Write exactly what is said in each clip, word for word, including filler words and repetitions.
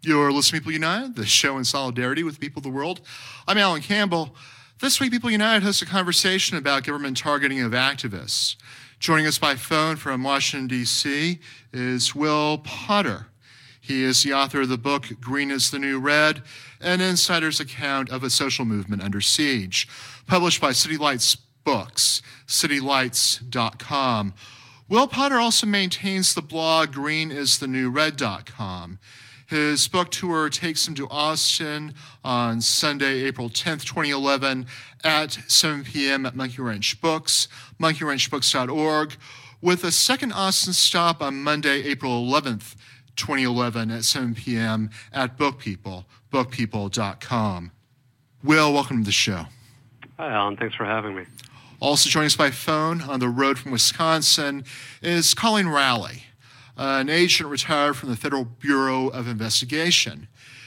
You're listening to People United, the show in solidarity with the people of the world. I'm Alan Campbell. This week, People United hosts a conversation about government targeting of activists. Joining us by phone from Washington, D C is Will Potter. He is the author of the book, Green is the New Red, an insider's account of a social movement under siege, published by City Lights Books, city lights dot com. Will Potter also maintains the blog green is the new red dot com. His book tour takes him to Austin on Sunday, April tenth, twenty eleven at seven p.m. at Monkey Wrench Books, monkey wrench books dot org, with a second Austin stop on Monday, April eleventh, twenty eleven at seven p.m. at Book People, book people dot com. Will, welcome to the show. Hi, Alan. Thanks for having me. Also joining us by phone on the road from Wisconsin is Colleen Rowley, an agent retired from the Federal Bureau of Investigation.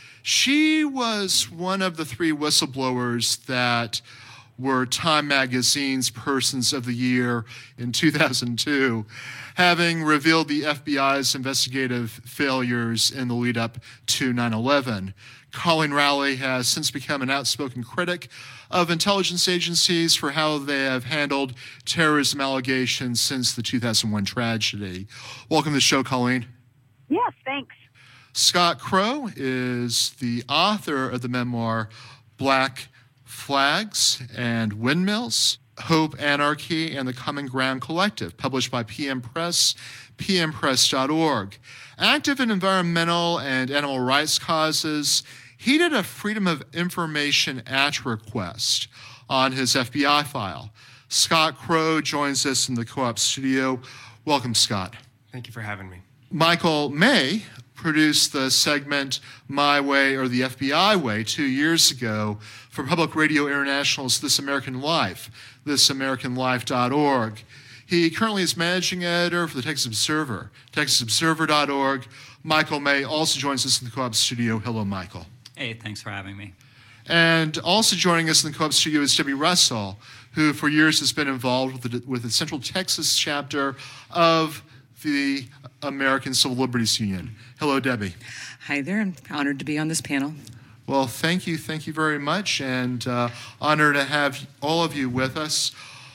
She was one of the three whistleblowers that were Time Magazine's Persons of the Year in two thousand two, having revealed the F B I's investigative failures in the lead up to nine eleven. Colleen Rowley has since become an outspoken critic of intelligence agencies for how they have handled terrorism allegations since the two thousand one tragedy. Welcome to the show, Colleen. Yes, thanks. Scott Crow is the author of the memoir Black Flags and Windmills, Hope, Anarchy, and the Common Ground Collective, published by P M Press, p m press dot org. Active in environmental and animal rights causes, he did a Freedom of Information Act request on his F B I file. Scott Crow joins us in the Co-op studio. Welcome, Scott. Thank you for having me. Michael May produced the segment My Way or the F B I Way two years ago for Public Radio International's This American Life, this american life dot org. He currently is managing editor for the Texas Observer, texas observer dot org. Michael May also joins us in the Co-op studio. Hello, Michael. Hey, thanks for having me. And also joining us in the Co-op studio is Debbie Russell, who for years has been involved with the, with the Central Texas chapter of the American Civil Liberties Union. Hello, Debbie. Hi there. I'm honored to be on this panel. Well, thank you. Thank you very much, and uh, honored to have all of you with us.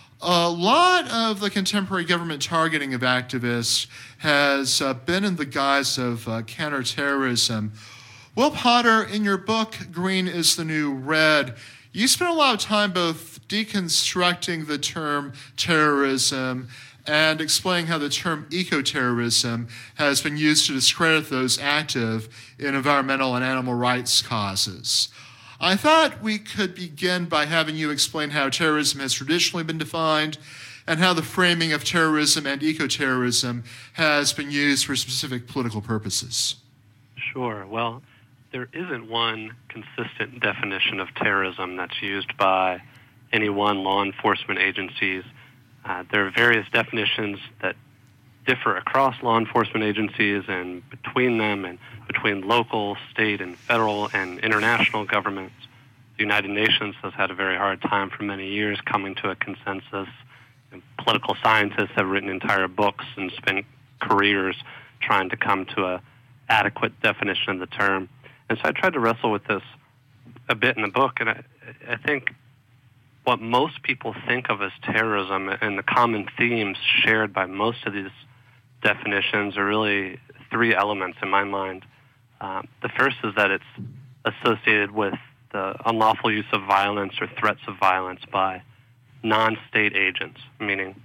A lot of the contemporary government targeting of activists has uh, been in the guise of uh, counterterrorism. Will Potter, in your book, Green is the New Red, you spent a lot of time both deconstructing the term terrorism and explaining how the term eco-terrorism has been used to discredit those active in environmental and animal rights causes. I thought we could begin by having you explain how terrorism has traditionally been defined and how the framing of terrorism and eco-terrorism has been used for specific political purposes. Sure. Well, there isn't one consistent definition of terrorism that's used by any one law enforcement agencies. Uh, there are various definitions that differ across law enforcement agencies and between them and between local, state, and federal and international governments. The United Nations has had a very hard time for many years coming to a consensus. And political scientists have written entire books and spent careers trying to come to an adequate definition of the term. And so I tried to wrestle with this a bit in the book, and I, I think what most people think of as terrorism and the common themes shared by most of these definitions are really three elements in my mind. Um, the first is that it's associated with the unlawful use of violence or threats of violence by non-state agents, meaning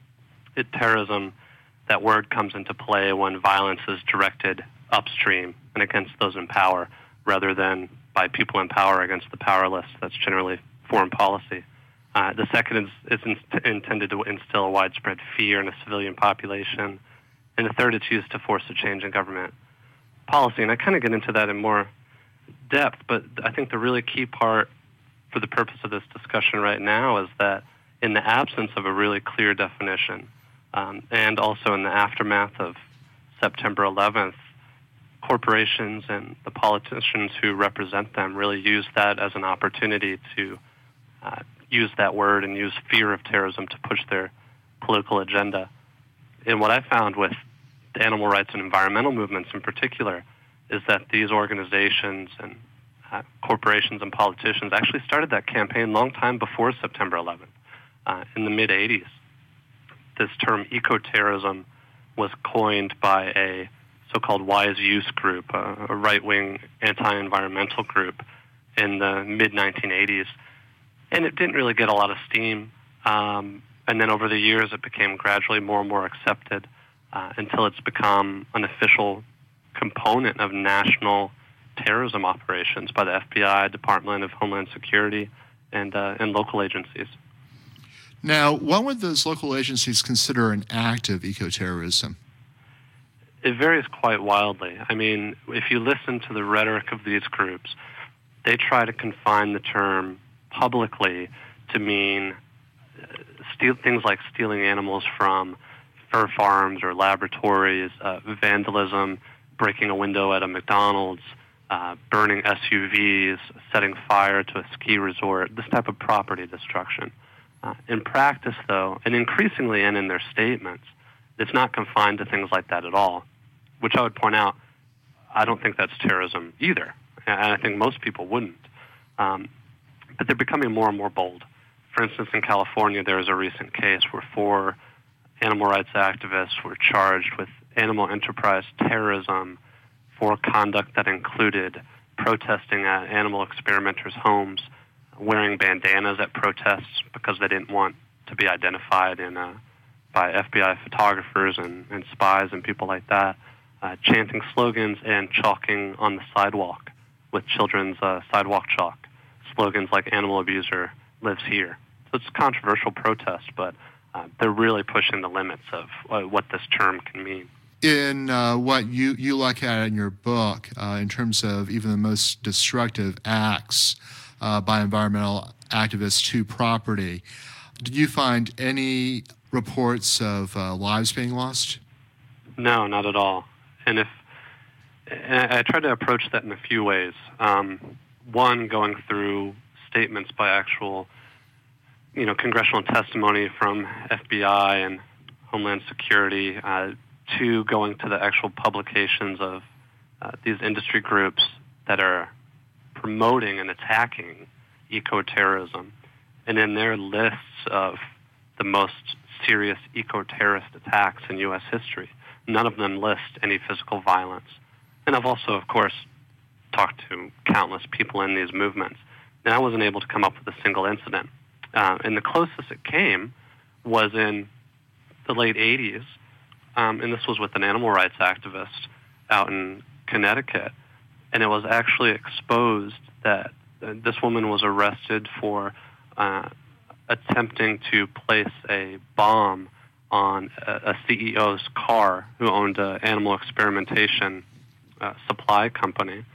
it, terrorism, that word comes into play when violence is directed upstream and against those in power rather than by people in power against the powerless. That's generally foreign policy. Uh, the second is, is in, intended to instill widespread fear in a civilian population. And the third, it's used to force a change in government policy. And I kind of get into that in more depth, but I think the really key part for the purpose of this discussion right now is that in the absence of a really clear definition, um, and also in the aftermath of September eleventh, corporations and the politicians who represent them really use that as an opportunity to uh, use that word and use fear of terrorism to push their political agenda. And what I found with the animal rights and environmental movements in particular is that these organizations and uh, corporations and politicians actually started that campaign long time before September eleventh. Uh, in the mid-eighties, this term eco-terrorism was coined by a so-called Wise Use group, a, a right-wing anti-environmental group in the mid nineteen eighties. And it didn't really get a lot of steam. Um, and then over the years, it became gradually more and more accepted uh, until it's become an official component of national terrorism operations by the F B I, Department of Homeland Security, and, uh, and local agencies. Now, what would those local agencies consider an act of eco-terrorism? It varies quite wildly. I mean, if you listen to the rhetoric of these groups, they try to confine the term publicly to mean steal, things like stealing animals from fur farms or laboratories, uh, vandalism, breaking a window at a McDonald's, uh, burning S U Vs, setting fire to a ski resort, this type of property destruction. Uh, in practice, though, and increasingly and in their statements, it's not confined to things like that at all, which I would point out, I don't think that's terrorism either, and I think most people wouldn't. Um, but they're becoming more and more bold. For instance, in California, there was a recent case where four animal rights activists were charged with animal enterprise terrorism for conduct that included protesting at animal experimenters' homes, wearing bandanas at protests because they didn't want to be identified in, uh, by F B I photographers and, and spies and people like that, uh, chanting slogans and chalking on the sidewalk with children's uh, sidewalk chalk, slogans like "animal abuser lives here." So it's a controversial protest, but uh, they're really pushing the limits of uh, what this term can mean. In uh, what you, you look at in your book, uh, in terms of even the most destructive acts uh, by environmental activists to property, did you find any reports of uh, lives being lost? No, not at all. And if and I, I tried to approach that in a few ways. Um, one, going through statements by actual, you know, congressional testimony from F B I and Homeland Security. Uh, two, going to the actual publications of uh, these industry groups that are promoting and attacking eco-terrorism, and in their lists of the most serious eco-terrorist attacks in U S history, none of them list any physical violence. And I've also, of course, talked to countless people in these movements, and I wasn't able to come up with a single incident. Uh, and the closest it came was in the late eighties, um, and this was with an animal rights activist out in Connecticut, and it was actually exposed that uh, this woman was arrested for uh, attempting to place a bomb on a, a C E O's car who owned an animal experimentation uh, supply company.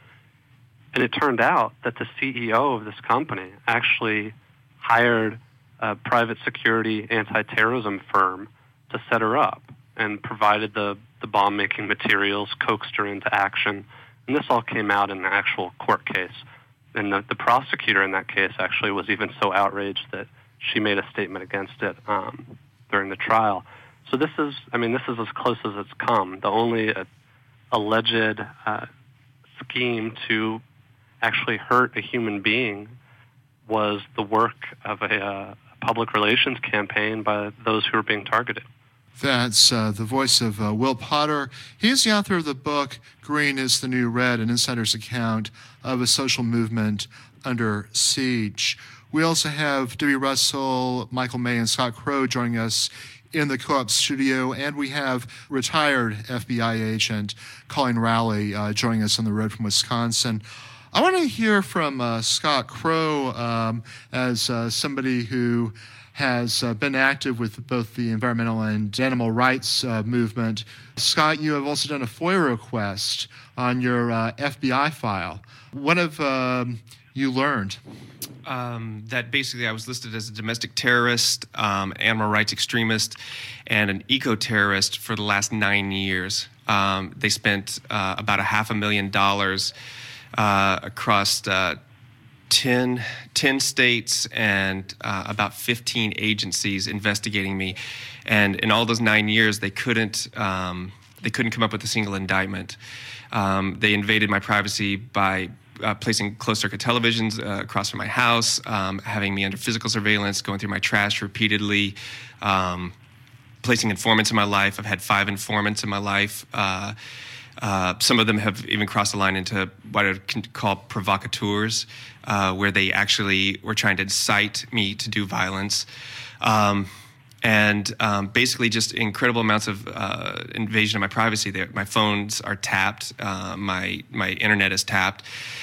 And it turned out that the C E O of this company actually hired a private security anti-terrorism firm to set her up and provided the, the bomb-making materials, coaxed her into action. And this all came out in an actual court case. And the, the prosecutor in that case actually was even so outraged that she made a statement against it um, during the trial. So this is, I mean, this is as close as it's come. The only uh, alleged uh, scheme to actually hurt a human being was the work of a uh, public relations campaign by those who are being targeted. That's uh, the voice of uh, Will Potter. He is the author of the book, Green is the New Red, an insider's account of a social movement under siege. We also have Debbie Russell, Michael May, and Scott Crow joining us in the Co-op studio, and we have retired F B I agent Colleen Rowley uh, joining us on the road from Wisconsin. I want to hear from uh, Scott Crow um, as uh, somebody who has uh, been active with both the environmental and animal rights uh, movement. Scott, you have also done a FOIA request on your uh, F B I file. What have um, you learned? Um, that basically I was listed as a domestic terrorist, um, animal rights extremist, and an eco-terrorist for the last nine years. Um, they spent uh, about a half a million dollars uh, across uh, ten, ten states and uh, about fifteen agencies investigating me. And in all those nine years, they couldn't um, they couldn't come up with a single indictment. Um, they invaded my privacy by uh, placing closed-circuit televisions uh, across from my house, um, having me under physical surveillance, going through my trash repeatedly, um, placing informants in my life. I've had five informants in my life. Uh, uh, some of them have even crossed the line into what I would call provocateurs, uh, where they actually were trying to incite me to do violence. Um, and um, basically just incredible amounts of uh, invasion of my privacy. There, my phones are tapped. Uh, my my internet is tapped.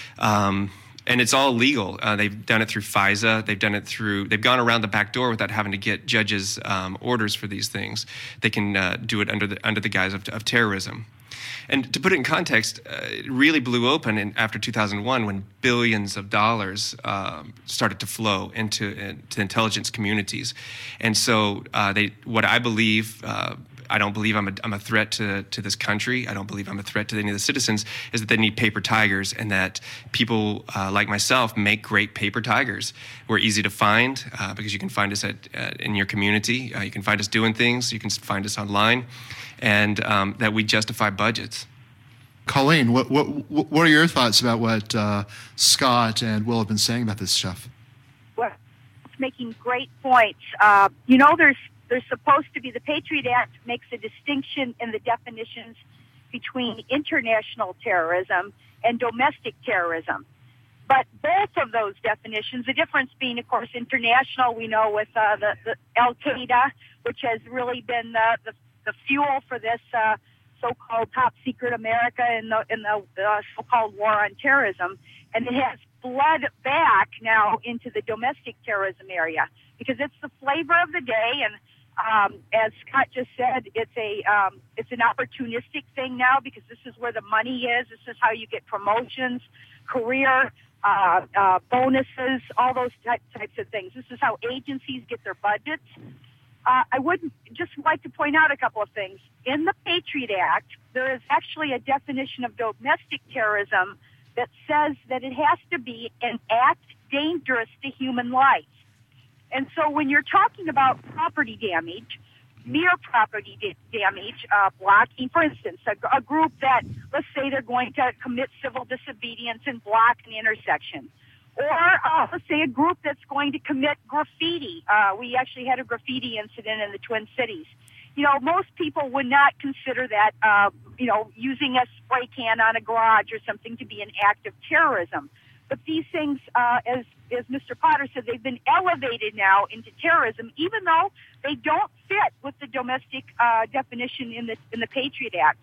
Um, And it's all legal. Uh, they've done it through FISA. They've done it through. They've gone around the back door without having to get judges' um, orders for these things. They can uh, do it under the under the guise of, of terrorism. And to put it in context, uh, it really blew open in, after two thousand one when billions of dollars um, started to flow into into intelligence communities. And so uh, they, what I believe. Uh, I don't believe I'm a, I'm a threat to, to this country. I don't believe I'm a threat to any of the citizens, is that they need paper tigers, and that people uh, like myself make great paper tigers. We're easy to find uh, because you can find us at, uh, in your community. Uh, you can find us doing things. You can find us online, and um, that we justify budgets. Colleen, what, what, what are your thoughts about what uh, Scott and Will have been saying about this stuff? Well, it's making great points. Uh, you know, there's There's supposed to be, the Patriot Act makes a distinction in the definitions between international terrorism and domestic terrorism. But both of those definitions, the difference being, of course, international, we know with uh, the, the Al-Qaeda, which has really been the, the, the fuel for this uh, so-called top secret America in the, in the uh, so-called war on terrorism. And it has bled back now into the domestic terrorism area because it's the flavor of the day. And Um, as Scott just said, it's a um, it's an opportunistic thing now because this is where the money is. This is how you get promotions, career uh, uh, bonuses, all those type, types of things. This is how agencies get their budgets. Uh, I would just like to point out a couple of things. In the Patriot Act, there is actually a definition of domestic terrorism that says that it has to be an act dangerous to human life. And so when you're talking about property damage, mere property da- damage, uh, blocking, for instance, a, a group that, let's say they're going to commit civil disobedience and block an intersection. Or uh, let's say a group that's going to commit graffiti. Uh, we actually had a graffiti incident in the Twin Cities. You know, most people would not consider that, uh, you know, using a spray can on a garage or something to be an act of terrorism. But these things, uh, as as Mister Potter said, they've been elevated now into terrorism, even though they don't fit with the domestic uh, definition in the in the Patriot Act.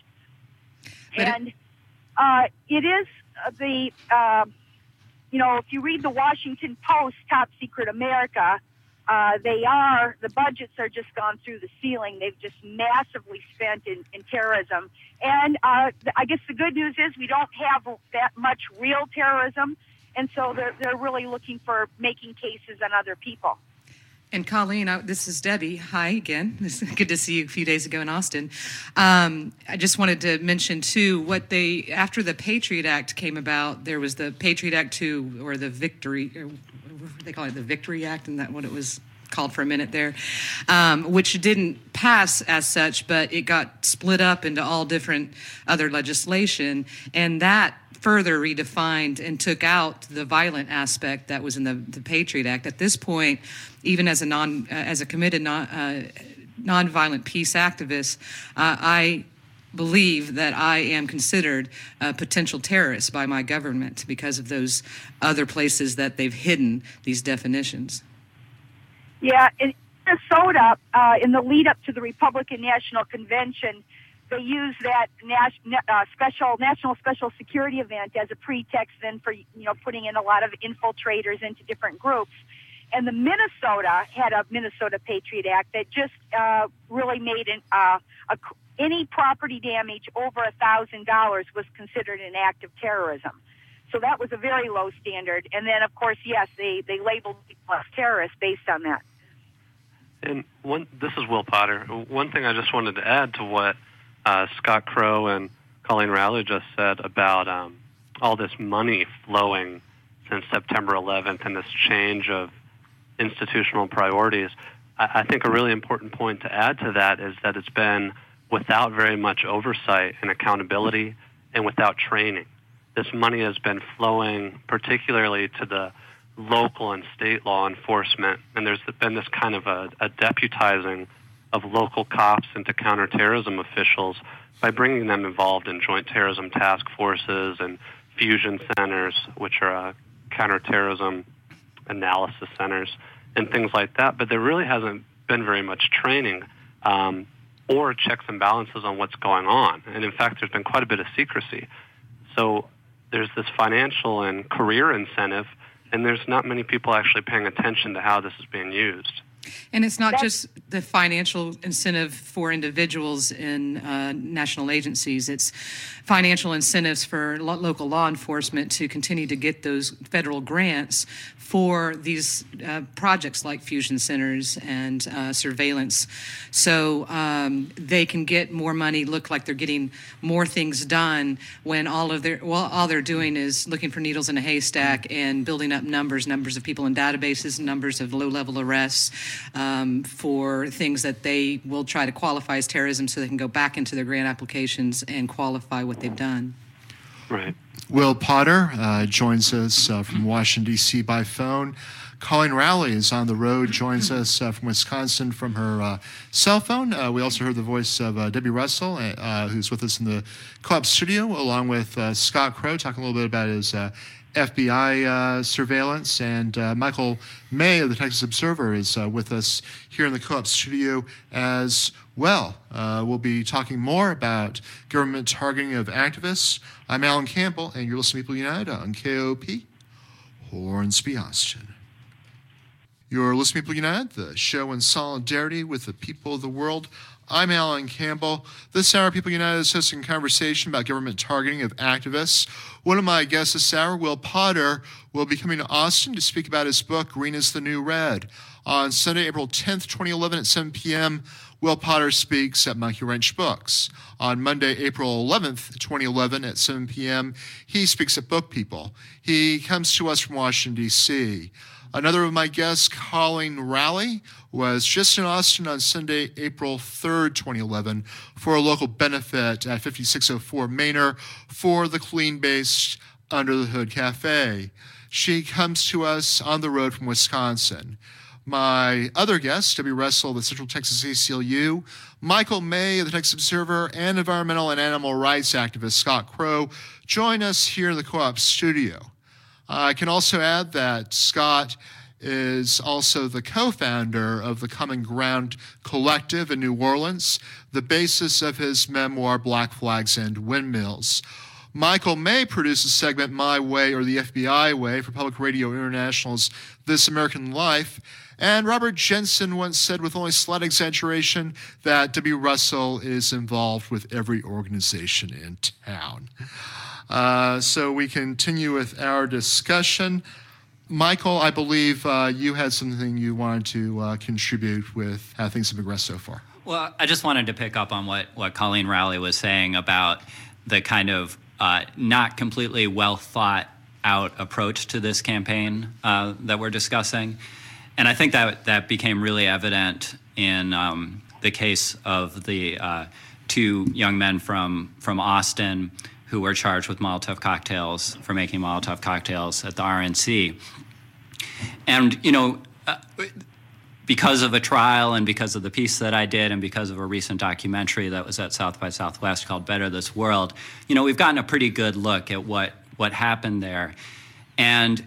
But and it, uh, it is the, uh, you know, if you read the Washington Post, Top Secret America, uh, they are, the budgets are just gone through the ceiling. They've just massively spent in, in terrorism. And uh, I guess the good news is we don't have that much real terrorism. And so they're, they're really looking for making cases on other people. And Colleen, I, this is Debbie. Hi again. It's good to see you a few days ago in Austin. Um, I just wanted to mention, too, what they, after the Patriot Act came about, there was the Patriot Act two, or the Victory, or they call it the Victory Act, and that what it was called for a minute there, um, which didn't pass as such, but it got split up into all different other legislation, and that further redefined and took out the violent aspect that was in the, the Patriot Act. At this point, even as a non uh, as a committed non uh, nonviolent peace activist, uh, I believe that I am considered a potential terrorist by my government because of those other places that they've hidden these definitions. Yeah, in Minnesota, uh, in the lead up to the Republican National Convention, they use that nas- uh, special national special security event as a pretext then for, you know, putting in a lot of infiltrators into different groups. And the Minnesota had a Minnesota Patriot Act that just uh, really made an, uh, a, any property damage over a thousand dollars was considered an act of terrorism. So that was a very low standard. And then, of course, yes, they, they labeled people as terrorists based on that. And one, this is Will Potter. One thing I just wanted to add to what Uh, Scott Crow and Colleen Rowley just said about um, all this money flowing since September eleventh and this change of institutional priorities. I, I think a really important point to add to that is that it's been without very much oversight and accountability and without training. This money has been flowing particularly to the local and state law enforcement, and there's been this kind of a, a deputizing of local cops into counterterrorism officials by bringing them involved in joint terrorism task forces and fusion centers, which are uh, counterterrorism analysis centers and things like that. But there really hasn't been very much training um, or checks and balances on what's going on. And in fact, there's been quite a bit of secrecy. So there's this financial and career incentive, and there's not many people actually paying attention to how this is being used. And it's not just the financial incentive for individuals in uh, national agencies. It's financial incentives for lo- local law enforcement to continue to get those federal grants for these uh, projects like fusion centers and uh, surveillance. So um, they can get more money, look like they're getting more things done when all of their well, all they're doing is looking for needles in a haystack and building up numbers, numbers of people in databases, numbers of low-level arrests. Um, for things that they will try to qualify as terrorism so they can go back into their grant applications and qualify what they've done. Right. Will Potter uh, joins us uh, from Washington, D C by phone. Colleen Rowley is on the road, joins us uh, from Wisconsin from her uh, cell phone. Uh, we also heard the voice of uh, Debbie Russell, uh, who's with us in the co-op studio, along with uh, Scott Crow, talking a little bit about his uh, F B I uh, surveillance, and uh, Michael May of the Texas Observer is uh, with us here in the co-op studio as well. Uh, we'll be talking more about government targeting of activists. I'm Alan Campbell, and you're listening to People United on K O P, Hornsby, Austin. You're listening to People United, the show in solidarity with the people of the world. I'm Alan Campbell. This hour, People United is hosting a conversation about government targeting of activists. One of my guests this hour, Will Potter, will be coming to Austin to speak about his book, Green is the New Red. On Sunday, April tenth, twenty eleven at seven p.m., Will Potter speaks at Monkey Wrench Books. On Monday, April eleventh, twenty eleven at seven p.m., he speaks at Book People. He comes to us from Washington, D C Another of my guests, Colleen Rowley, was just in Austin on Sunday, April third, twenty eleven, for a local benefit at fifty-six oh four Manor for the clean-based Under the Hood Cafe. She comes to us on the road from Wisconsin. My other guests, Debbie Russell of the Central Texas A C L U, Michael May of the Texas Observer, and environmental and animal rights activist Scott Crow, join us here in the co-op studio. Uh, I can also add that Scott is also the co-founder of the Common Ground Collective in New Orleans, the basis of his memoir, Black Flags and Windmills. Michael May produced the segment My Way or the F B I Way for Public Radio International's This American Life. And Robert Jensen once said with only slight exaggeration that Debbie Russell is involved with every organization in town. Uh, so we continue with our discussion. Michael, I believe uh, you had something you wanted to uh, contribute with how things have progressed so far. Well, I just wanted to pick up on what, what Colleen Rowley was saying about the kind of uh, not completely well thought out approach to this campaign uh, that we're discussing. And I think that that became really evident in um, the case of the uh, two young men from, from Austin who were charged with Molotov cocktails for making Molotov cocktails at the R N C. And, you know, uh, because of a trial and because of the piece that I did and because of a recent documentary that was at South by Southwest called Better This World, you know, we've gotten a pretty good look at what, what happened there. And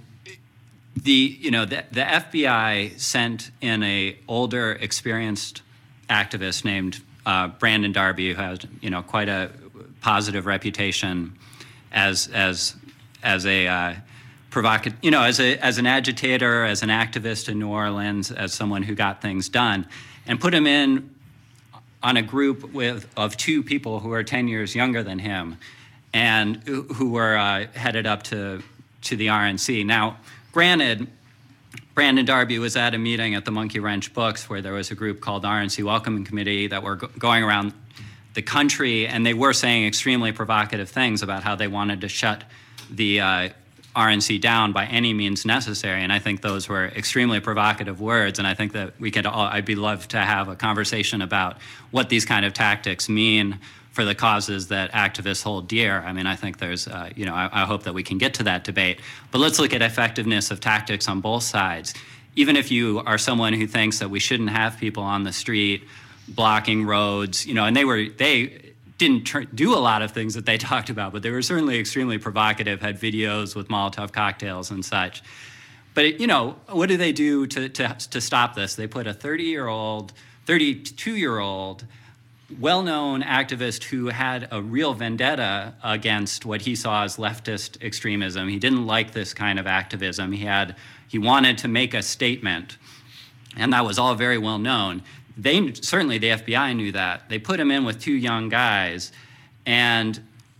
the, you know, the, the F B I sent in a older, experienced activist named uh, Brandon Darby, who has, you know, quite a positive reputation as as as a uh, provocative, you know, as a as an agitator, as an activist in New Orleans, as someone who got things done, and put him in on a group with of two people who are ten years younger than him, and who, who were uh, headed up to to the R N C. Now, granted, Brandon Darby was at a meeting at the Monkey Wrench Books where there was a group called the R N C Welcoming Committee that were go- going around the country, and they were saying extremely provocative things about how they wanted to shut the uh, R N C down by any means necessary. And I think those were extremely provocative words. And I think that we could all, I'd be love to have a conversation about what these kind of tactics mean for the causes that activists hold dear. I mean, I think there's, uh, you know, I, I hope that we can get to that debate. But let's look at effectiveness of tactics on both sides. Even if you are someone who thinks that we shouldn't have people on the street blocking roads, you know, and they were, they didn't tr- do a lot of things that they talked about, but they were certainly extremely provocative, had videos with Molotov cocktails and such. But, it, you know, what do they do to, to, to stop this? They put a thirty-year-old, thirty-two-year-old, well-known activist who had a real vendetta against what he saw as leftist extremism. He didn't like this kind of activism. He had, he wanted to make a statement, and that was all very well known. They certainly, the F B I knew that. They put him in with two young guys, and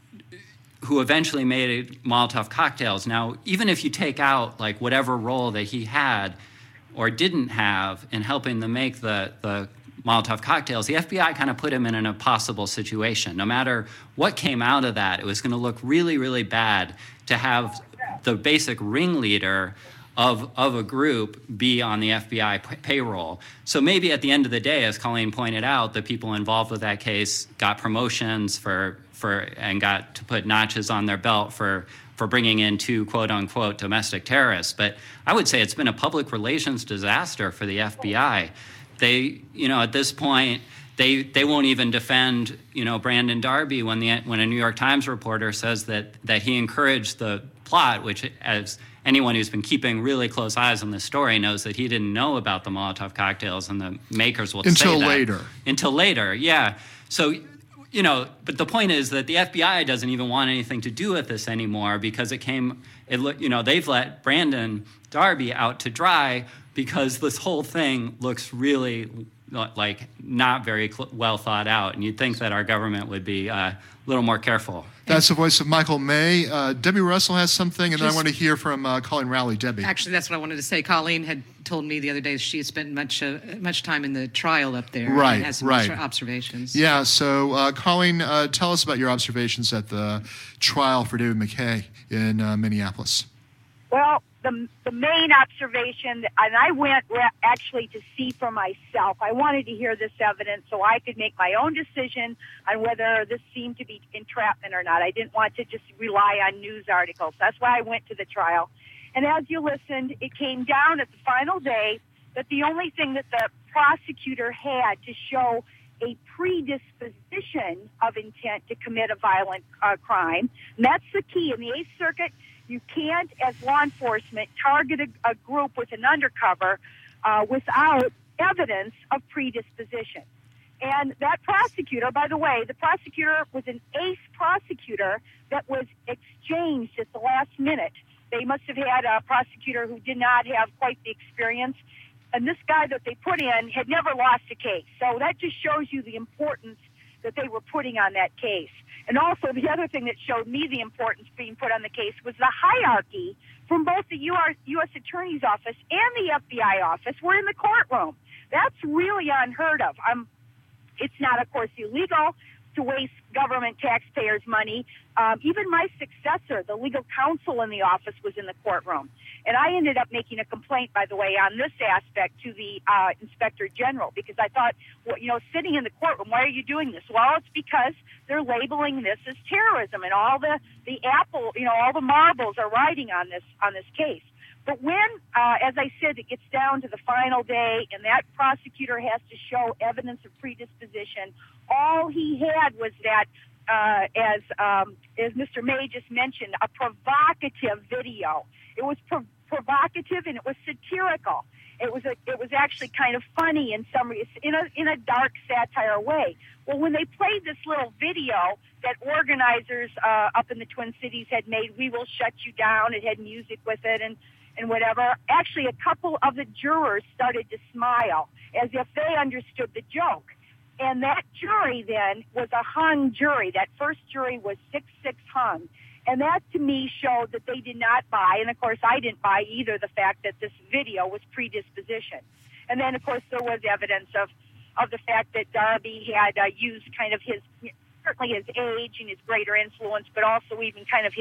who eventually made Molotov cocktails. Now, even if you take out like whatever role that he had or didn't have in helping them make the the Molotov cocktails, the F B I kind of put him in an impossible situation. No matter what came out of that, it was going to look really, really bad to have the basic ringleader of, of a group be on the F B I p- payroll. So maybe at the end of the day, as Colleen pointed out, the people involved with that case got promotions for, for and got to put notches on their belt for, for bringing in two quote-unquote domestic terrorists. But I would say it's been a public relations disaster for the F B I. They, you know, at this point, they they won't even defend, you know, Brandon Darby when the when a New York Times reporter says that that he encouraged the plot, which, as anyone who's been keeping really close eyes on this story knows, that he didn't know about the Molotov cocktails, and the makers will until say that. later. Until later, yeah. So, you know, but the point is that the F B I doesn't even want anything to do with this anymore because it came, it you know, they've let Brandon Darby out to dry because this whole thing looks really like not very cl- well thought out, and you'd think that our government would be uh, a little more careful. That's the voice of Michael May. Uh, Debbie Russell has something, and Just, then I want to hear from uh, Colleen Rowley. Debbie. Actually, that's what I wanted to say. Colleen had told me the other day she had spent much uh, much time in the trial up there. Right, and has some right. observations. Yeah, so uh, Colleen, uh, tell us about your observations at the trial for David McKay in uh, Minneapolis. Well, the the main observation, and I went actually to see for myself. I wanted to hear this evidence so I could make my own decision on whether this seemed to be entrapment or not. I didn't want to just rely on news articles. That's why I went to the trial. And as you listened, it came down at the final day that the only thing that the prosecutor had to show a predisposition of intent to commit a violent uh, crime, and that's the key. In the Eighth Circuit, you can't, as law enforcement, target a, a group with an undercover uh, without evidence of predisposition. And that prosecutor, by the way, the prosecutor was an ace prosecutor that was exchanged at the last minute. They must have had a prosecutor who did not have quite the experience. And this guy that they put in had never lost a case. So that just shows you the importance that they were putting on that case. And also the other thing that showed me the importance being put on the case was the hierarchy from both the U S Attorney's Office and the F B I office were in the courtroom. That's really unheard of. Um, it's not, of course, illegal to waste government taxpayers' money. Um, even my successor, the legal counsel in the office, was in the courtroom. And I ended up making a complaint, by the way, on this aspect to the uh, Inspector General, because I thought, well, you know, sitting in the courtroom, why are you doing this? Well, it's because they're labeling this as terrorism, and all the, the apple, you know, all the marbles are riding on this on this case. But when, uh, as I said, it gets down to the final day and that prosecutor has to show evidence of predisposition, all he had was that, uh, as um, as Mister May just mentioned, a provocative video. It was pro- provocative and it was satirical. It was a, it was actually kind of funny in some in a in a dark satire way. Well, when they played this little video that organizers uh, up in the Twin Cities had made, "We Will Shut You Down," it had music with it and. and whatever, actually a couple of the jurors started to smile as if they understood the joke. And that jury then was a hung jury. That first jury was six six hung. And that to me showed that they did not buy, and of course I didn't buy either, the fact that this video was predisposition. And then of course there was evidence of, of the fact that Darby had uh, used kind of his, certainly his age and his greater influence, but also even kind of his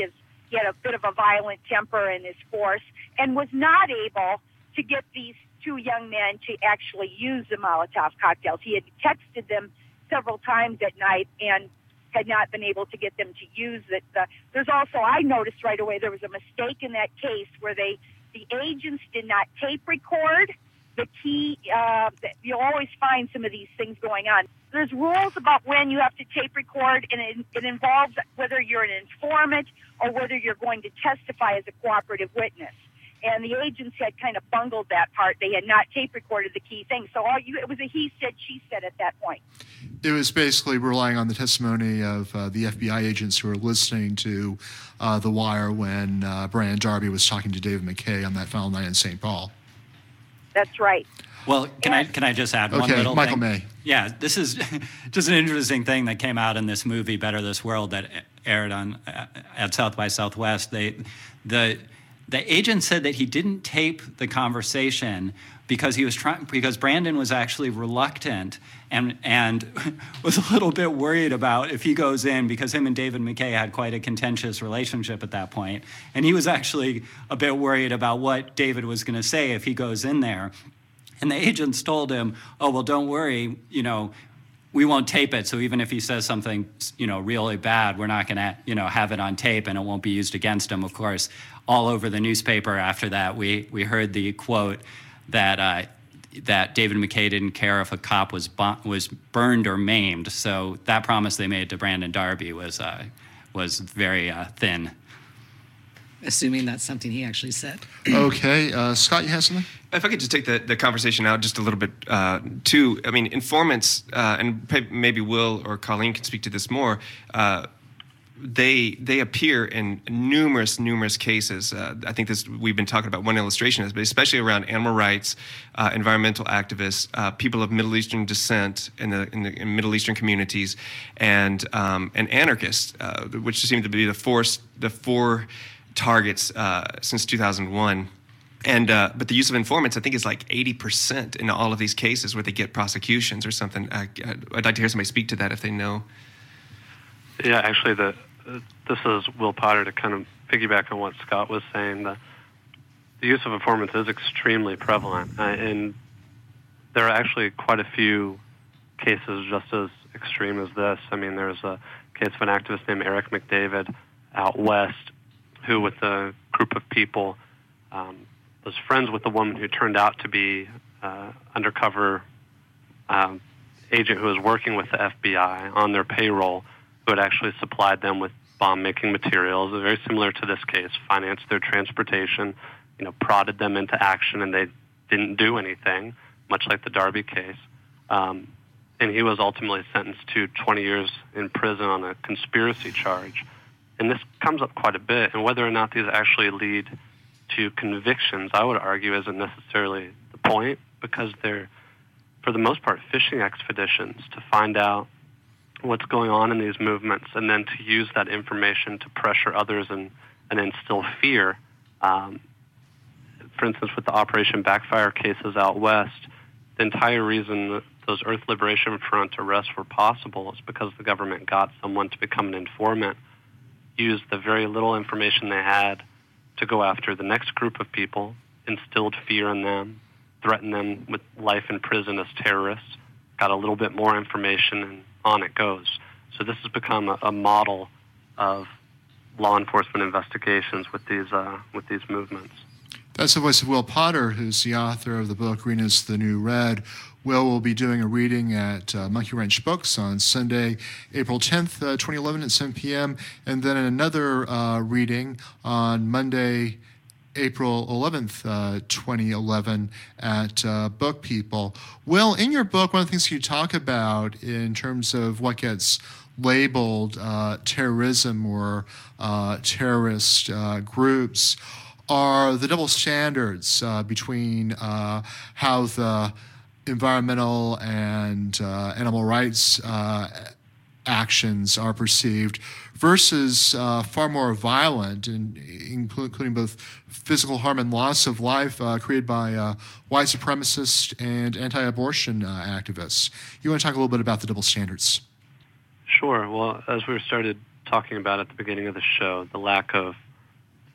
he had a bit of a violent temper in his force, and was not able to get these two young men to actually use the Molotov cocktails. He had texted them several times at night and had not been able to get them to use it. The, there's also, I noticed right away, there was a mistake in that case where they, the agents did not tape record the key. Uh, you'll always find some of these things going on. There's rules about when you have to tape record, and it, it involves whether you're an informant or whether you're going to testify as a cooperative witness. And the agents had kind of bungled that part. They had not tape recorded the key thing. So all you, it was a he said, she said at that point. It was basically relying on the testimony of uh, the F B I agents who were listening to uh, The Wire when uh, Brandon Darby was talking to David McKay on that final night in Saint Paul. That's right. Well, can I can I just add one okay, little Michael thing? May. Yeah, this is just an interesting thing that came out in this movie, Better This World, that aired on uh, at South by Southwest. They, the the agent said that he didn't tape the conversation because he was trying because Brandon was actually reluctant and and was a little bit worried about if he goes in, because him and David McKay had quite a contentious relationship at that point, and he was actually a bit worried about what David was going to say if he goes in there. And the agents told him, oh, well, don't worry, you know, we won't tape it. So even if he says something, you know, really bad, we're not going to, you know, have it on tape and it won't be used against him. Of course, all over the newspaper after that, we, we heard the quote that uh, that David McKay didn't care if a cop was bu- was burned or maimed. So that promise they made to Brandon Darby was uh, was very uh, thin. Assuming that's something he actually said. Okay. Uh, Scott, you have something? If I could just take the, the conversation out just a little bit, uh, too. I mean, informants, uh, and maybe Will or Colleen can speak to this more, uh, they they appear in numerous, numerous cases. Uh, I think this we've been talking about one illustration, but especially around animal rights, uh, environmental activists, uh, people of Middle Eastern descent in the in the in Middle Eastern communities, and um, and anarchists, uh, which seem to be the force the four targets uh, since two thousand one. And uh, but the use of informants, I think, is like eighty percent in all of these cases where they get prosecutions or something. I, I'd like to hear somebody speak to that if they know. Yeah, actually, the uh, this is Will Potter to kind of piggyback on what Scott was saying. The, the use of informants is extremely prevalent, uh, and there are actually quite a few cases just as extreme as this. I mean, there's a case of an activist named Eric McDavid out west who, with a group of people, um, was friends with a woman who turned out to be uh, undercover um, agent who was working with the F B I on their payroll, who had actually supplied them with bomb-making materials, very similar to this case, financed their transportation, you know, prodded them into action, and they didn't do anything, much like the Darby case. Um, and he was ultimately sentenced to twenty years in prison on a conspiracy charge. And this comes up quite a bit, and whether or not these actually lead to convictions, I would argue, isn't necessarily the point, because they're, for the most part, fishing expeditions to find out what's going on in these movements and then to use that information to pressure others and, and instill fear. Um, for instance, with the Operation Backfire cases out west, the entire reason that those Earth Liberation Front arrests were possible is because the government got someone to become an informant, used the very little information they had to go after the next group of people, instilled fear in them, threatened them with life in prison as terrorists, got a little bit more information, and on it goes. So this has become a, a model of law enforcement investigations with these uh, with these movements. That's the voice of Will Potter, who's the author of the book Green is the New Red. Will will be doing a reading at uh, Monkey Wrench Books on Sunday, April tenth, uh, twenty eleven at seven p.m., and then another uh, reading on Monday, April eleventh, uh, twenty eleven at uh, Book People. Will, in your book, one of the things you talk about in terms of what gets labeled uh, terrorism or uh, terrorist uh, groups are the double standards uh, between uh, how the environmental and uh, animal rights uh, actions are perceived versus uh, far more violent, and including both physical harm and loss of life uh, created by uh, white supremacists and anti-abortion uh, activists. You want to talk a little bit about the double standards? Sure. Well, as we started talking about at the beginning of the show, the lack of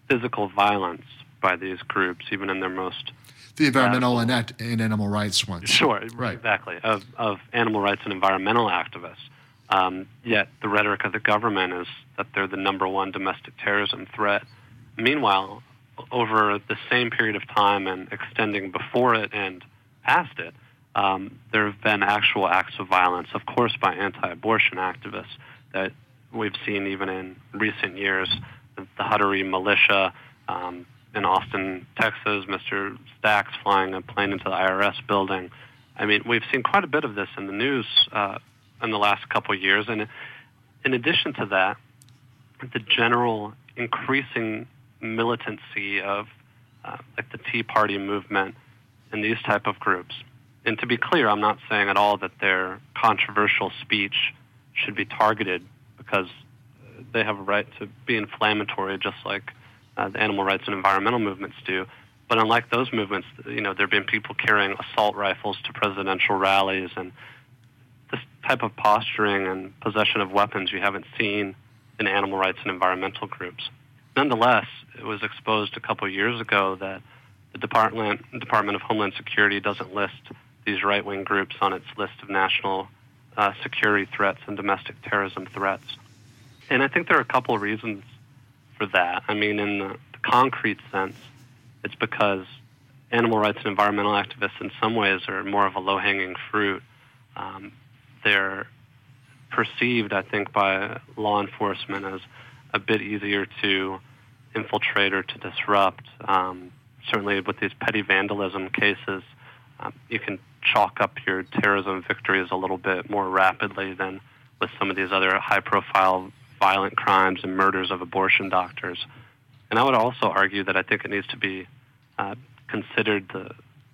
physical violence by these groups, even in their most the environmental radical, and, act, and animal rights ones. Sure, right. exactly, of, of animal rights and environmental activists. Um, yet the rhetoric of the government is that they're the number one domestic terrorism threat. Meanwhile, over the same period of time and extending before it and past it, um, there have been actual acts of violence, of course, by anti-abortion activists that we've seen even in recent years. The, the Huttery militia um, in Austin, Texas, Mister Stacks flying a plane into the I R S building. I mean, we've seen quite a bit of this in the news uh, in the last couple of years. And in addition to that, the general increasing militancy of uh, like the Tea Party movement and these type of groups. And to be clear, I'm not saying at all that their controversial speech should be targeted, because they have a right to be inflammatory just like uh, the animal rights and environmental movements do. But unlike those movements, you know, there have been people carrying assault rifles to presidential rallies, and this type of posturing and possession of weapons you haven't seen in animal rights and environmental groups. Nonetheless, it was exposed a couple of years ago that the Department, Department of Homeland Security doesn't list these right-wing groups on its list of national uh, security threats and domestic terrorism threats. And I think there are a couple of reasons for that. I mean, in the, the concrete sense, it's because animal rights and environmental activists in some ways are more of a low-hanging fruit. Um, they're perceived, I think, by law enforcement as a bit easier to infiltrate or to disrupt. Um, certainly with these petty vandalism cases, um, you can chalk up your terrorism victories a little bit more rapidly than with some of these other high-profile violent crimes and murders of abortion doctors. And I would also argue that I think it needs to be uh, considered the,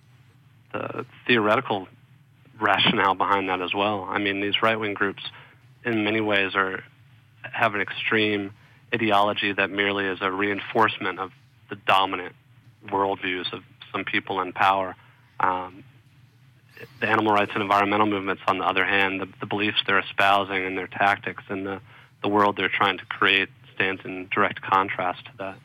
the theoretical rationale behind that as well. I mean, these right-wing groups in many ways are have an extreme ideology that merely is a reinforcement of the dominant worldviews of some people in power. Um, the animal rights and environmental movements, on the other hand, the, the beliefs they're espousing and their tactics and the, the world they're trying to create stands in direct contrast to that.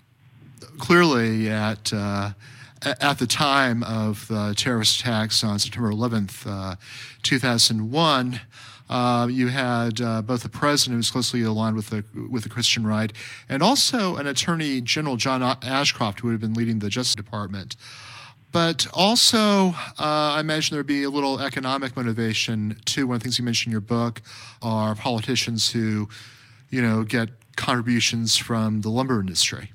Clearly, at uh, at the time of the terrorist attacks on September eleventh, uh, two thousand one, uh, you had uh, both the president, who was closely aligned with the with the Christian right, and also an Attorney General, John Ashcroft, who had been leading the Justice Department. But also, uh, I imagine there'd be a little economic motivation too. One of the things you mentioned in your book are politicians who, you know, get contributions from the lumber industry.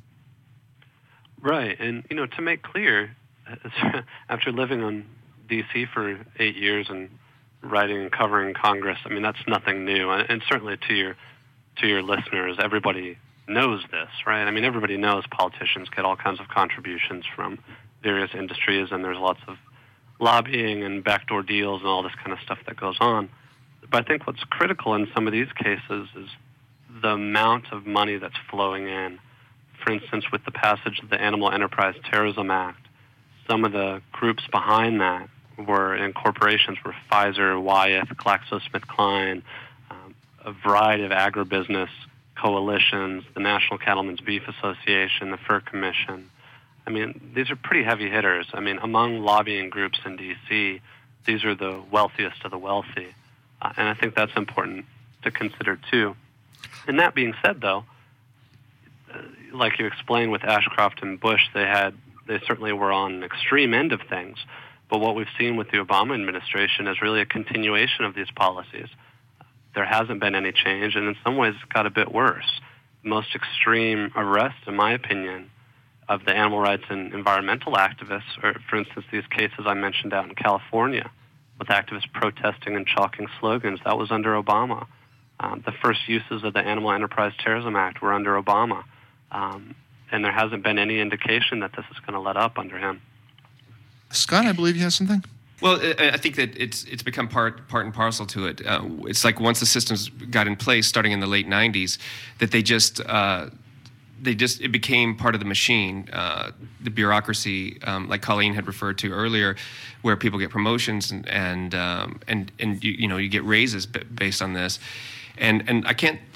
Right, and you know, to make clear, after living in D C for eight years and writing and covering Congress, I mean, that's nothing new. And certainly to your to your listeners, everybody knows this, right? I mean, everybody knows politicians get all kinds of contributions from various industries, and there's lots of lobbying and backdoor deals and all this kind of stuff that goes on. But I think what's critical in some of these cases is the amount of money that's flowing in. For instance, with the passage of the Animal Enterprise Terrorism Act, some of the groups behind that were in corporations were Pfizer, Wyeth, GlaxoSmithKline, um, a variety of agribusiness coalitions, the National Cattlemen's Beef Association, the Fur Commission. I mean, these are pretty heavy hitters. I mean, among lobbying groups in D C, these are the wealthiest of the wealthy. Uh, and I think that's important to consider, too. And that being said, though, uh, like you explained with Ashcroft and Bush, they had they certainly were on an extreme end of things. But what we've seen with the Obama administration is really a continuation of these policies. There hasn't been any change, and in some ways it's got a bit worse. The most extreme arrest, in my opinion, of the animal rights and environmental activists, or for instance, these cases I mentioned out in California with activists protesting and chalking slogans, that was under Obama. Um, the first uses of the Animal Enterprise Terrorism Act were under Obama. Um, and there hasn't been any indication that this is going to let up under him. Scott, I believe you have something? Well, I think that it's it's become part part and parcel to it. Uh, it's like once the systems got in place, starting in the late nineties, that they just uh, they just it became part of the machine, uh, the bureaucracy, um, like Colleen had referred to earlier, where people get promotions and and um, and and you, you know you get raises based on this. And and I can't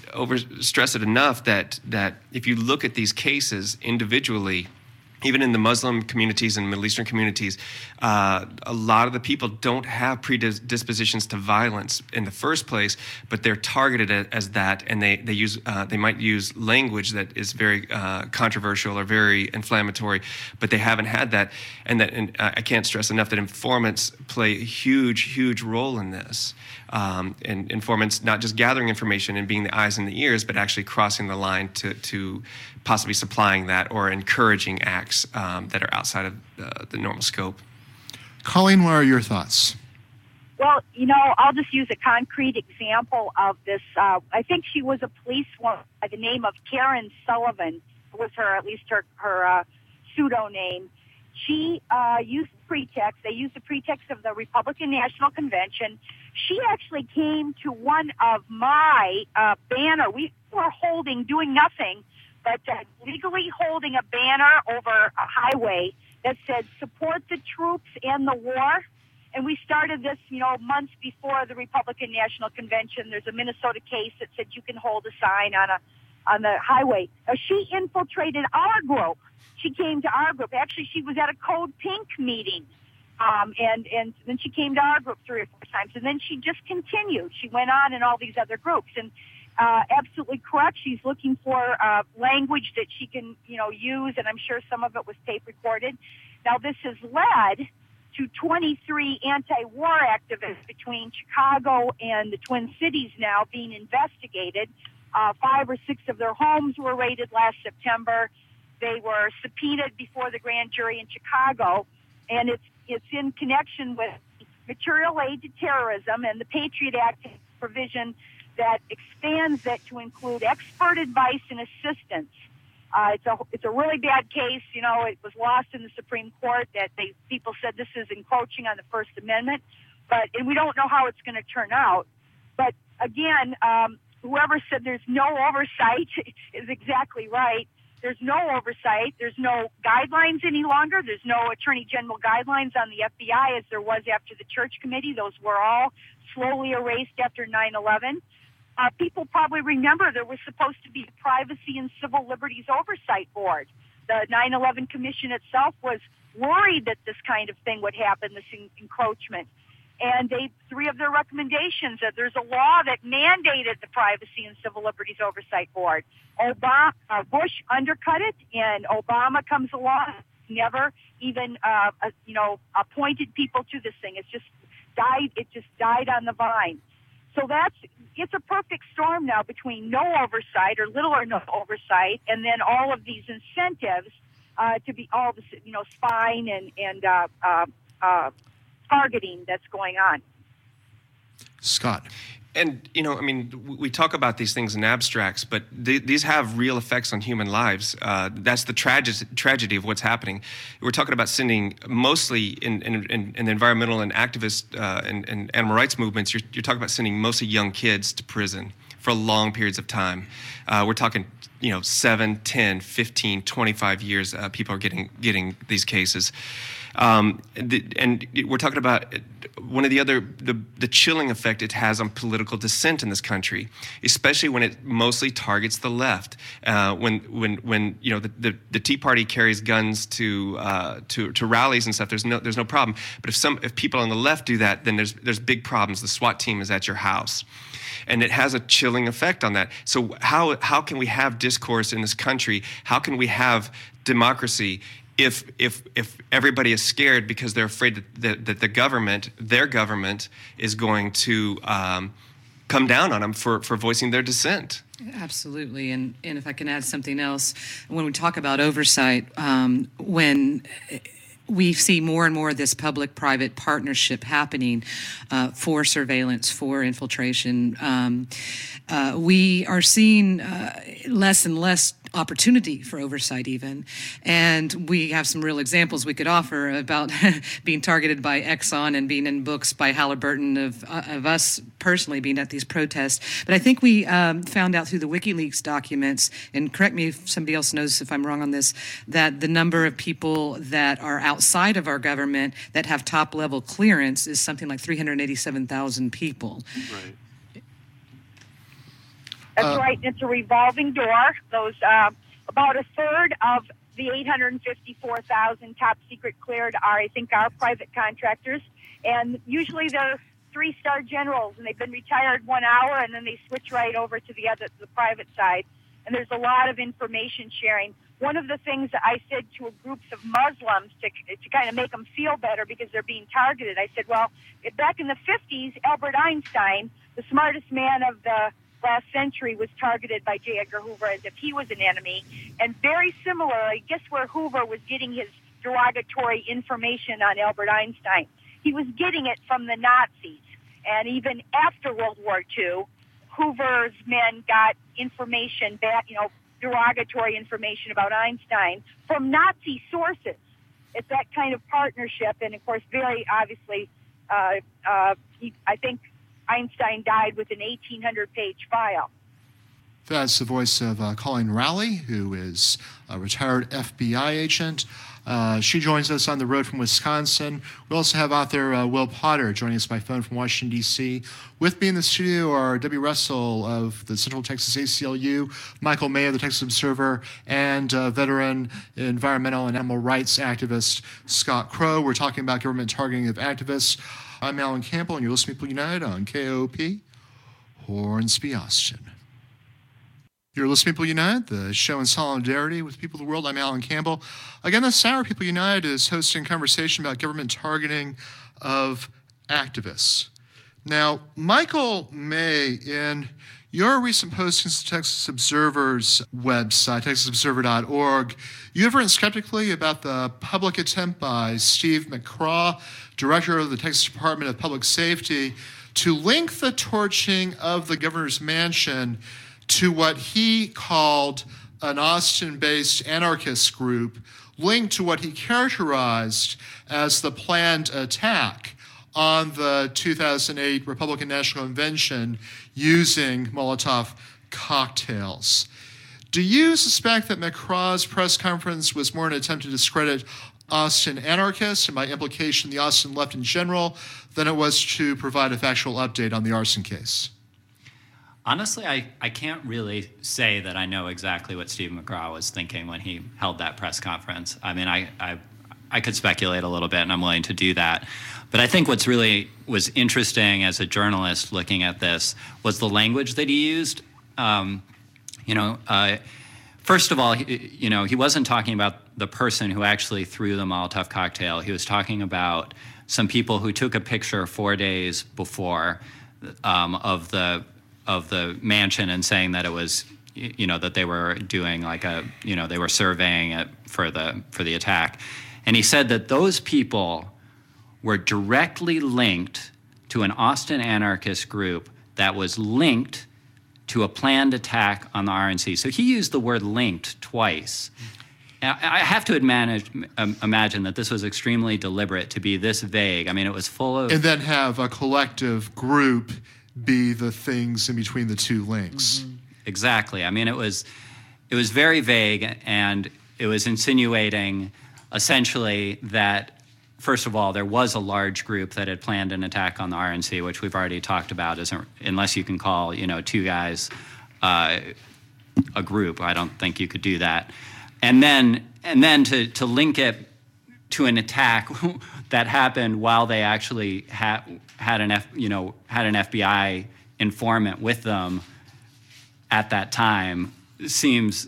overstress it enough that that if you look at these cases individually, even in the Muslim communities and Middle Eastern communities, uh, a lot of the people don't have predispositions to violence in the first place, but they're targeted as that, and they they use uh, they might use language that is very uh, controversial or very inflammatory, but they haven't had that, and that and I can't stress enough that informants play a huge, huge role in this. Um, and informants not just gathering information and being the eyes and the ears, but actually crossing the line to, to possibly supplying that or encouraging acts um, that are outside of uh, the normal scope. Colleen, what are your thoughts? Well, you know, I'll just use a concrete example of this. Uh, I think she was a police woman by the name of Karen Sullivan, was her, at least her, her uh, pseudo name. She uh, used pretext, they used the pretext of the Republican National Convention. She actually came to one of my uh, banner. We were holding, doing nothing, but uh, legally holding a banner over a highway that said, support the troops and the war. And we started this, you know, months before the Republican National Convention. There's a Minnesota case that said you can hold a sign on a on the highway. Now, she infiltrated our group. She came to our group. Actually, she was at a Code Pink meeting. Um, and, and then she came to our group three or four times. And then she just continued. She went on in all these other groups. And uh, absolutely correct. She's looking for uh, language that she can, you know, use. And I'm sure some of it was tape recorded. Now, this has led to twenty-three anti-war activists between Chicago and the Twin Cities now being investigated. Uh, five or six of their homes were raided last September. They were subpoenaed before the grand jury in Chicago. And it's it's in connection with material aid to terrorism and the Patriot Act provision that expands that to include expert advice and assistance. Uh, it's a it's a really bad case. You know, it was lost in the Supreme Court. That they people said this is encroaching on the First Amendment, but and we don't know how it's going to turn out. But again, um, whoever said there's no oversight is exactly right. There's no oversight. There's no guidelines any longer. There's no Attorney General guidelines on the F B I as there was after the Church Committee. Those were all slowly erased after nine eleven. Uh, people probably remember there was supposed to be a Privacy and Civil Liberties Oversight Board. The nine eleven Commission itself was worried that this kind of thing would happen, this en- encroachment. And they, three of their recommendations, that there's a law that mandated the Privacy and Civil Liberties Oversight Board. Obama, uh, Bush undercut it, and Obama comes along, never even, uh, uh, you know, appointed people to this thing. It's just died. It just died on the vine. So that's, it's a perfect storm now between no oversight or little or no oversight, and then all of these incentives uh, to be all this, you know, spying and and uh, uh, uh, targeting that's going on. Scott. And, you know, I mean, we talk about these things in abstracts, but th- these have real effects on human lives. Uh, that's the trage- tragedy of what's happening. We're talking about sending mostly in, in, in, in the environmental and activist uh, and, and animal rights movements, you're, you're talking about sending mostly young kids to prison for long periods of time. Uh, we're talking, you know, seven, ten, fifteen, twenty-five years uh, people are getting getting these cases. Um, the, and we're talking about one of the other, the, the chilling effect it has on political dissent in this country, especially when it mostly targets the left. Uh, when, when, when you know the, the, the Tea Party carries guns to, uh, to, to rallies and stuff, there's no, there's no problem. But if some, if people on the left do that, then there's, there's big problems. The SWAT team is at your house. And it has a chilling effect on that. So how, how can we have discourse in this country? How can we have democracy if if if everybody is scared because they're afraid that the, that the government, their government, is going to um, come down on them for, for voicing their dissent? Absolutely. And, and if I can add something else, when we talk about oversight, um, when we see more and more of this public-private partnership happening uh, for surveillance, for infiltration, um, uh, we are seeing uh, less and less opportunity for oversight even. And we have some real examples we could offer about being targeted by Exxon and being in books by Halliburton of, uh, of us personally being at these protests. But I think we um, found out through the WikiLeaks documents, and correct me if somebody else knows if I'm wrong on this, that the number of people that are outside of our government that have top-level clearance is something like three hundred eighty-seven thousand people. Right. That's Uh, right. It's a revolving door. Those uh, about a third of the eight hundred fifty-four thousand top secret cleared are, I think, are private contractors, and usually they're three-star generals, and they've been retired one hour, and then they switch right over to the other, the private side. And there's a lot of information sharing. One of the things that I said to groups of Muslims to, to kind of make them feel better because they're being targeted, I said, well, back in the fifties, Albert Einstein, the smartest man of the last century, was targeted by J. Edgar Hoover as if he was an enemy. And very similarly, guess where Hoover was getting his derogatory information on Albert Einstein? He was getting it from the Nazis. And even after World War Two, Hoover's men got information back, you know, derogatory information about Einstein from Nazi sources. It's that kind of partnership, and of course, very obviously, uh, uh, he, I think Einstein died with an eighteen hundred page file. That's the voice of uh, Colleen Rowley, who is a retired F B I agent. Uh, she joins us on the road from Wisconsin. We also have author uh, Will Potter joining us by phone from Washington, D C With me in the studio are Debbie Russell of the Central Texas A C L U, Michael May of the Texas Observer, and uh, veteran environmental and animal rights activist Scott Crow. We're talking about government targeting of activists. I'm Alan Campbell, and you're listening to People United on K O P, Hornsby, Austin. You're listening to People United, the show in solidarity with people of the world. I'm Alan Campbell. Again, this hour, People United is hosting a conversation about government targeting of activists. Now, Michael May, in your recent postings to Texas Observer's website, texas observer dot org, you have written skeptically about the public attempt by Steve McCraw, director of the Texas Department of Public Safety, to link the torching of the governor's mansion to what he called an Austin-based anarchist group linked to what he characterized as the planned attack on the two thousand eight Republican National Convention using Molotov cocktails. Do you suspect that McCraw's press conference was more an attempt to discredit Austin anarchists, and by implication the Austin left in general, than it was to provide a factual update on the arson case? Honestly, I, I can't really say that I know exactly what Steve McCraw was thinking when he held that press conference. I mean, I, I I could speculate a little bit, and I'm willing to do that. But I think what's really was interesting as a journalist looking at this was the language that he used. Um, you know, uh, first of all, he, you know, he wasn't talking about the person who actually threw the Molotov cocktail. He was talking about some people who took a picture four days before um, of the of the mansion and saying that it was, you know, that they were doing like a, you know, they were surveying it for the for the attack. And he said that those people were directly linked to an Austin anarchist group that was linked to a planned attack on the R N C. So he used the word linked twice. Now, I have to imagine, um, imagine that this was extremely deliberate to be this vague. I mean, it was full of... And then have a collective group be the things in between the two links. Mm-hmm. Exactly. I mean, it was it was very vague, and it was insinuating essentially that, first of all, there was a large group that had planned an attack on the R N C, which we've already talked about, isn't, unless you can call, you know, two guys uh, a group. I don't think you could do that. And then and then to, to link it to an attack that happened while they actually had had an F, you know had an F B I informant with them at that time seems.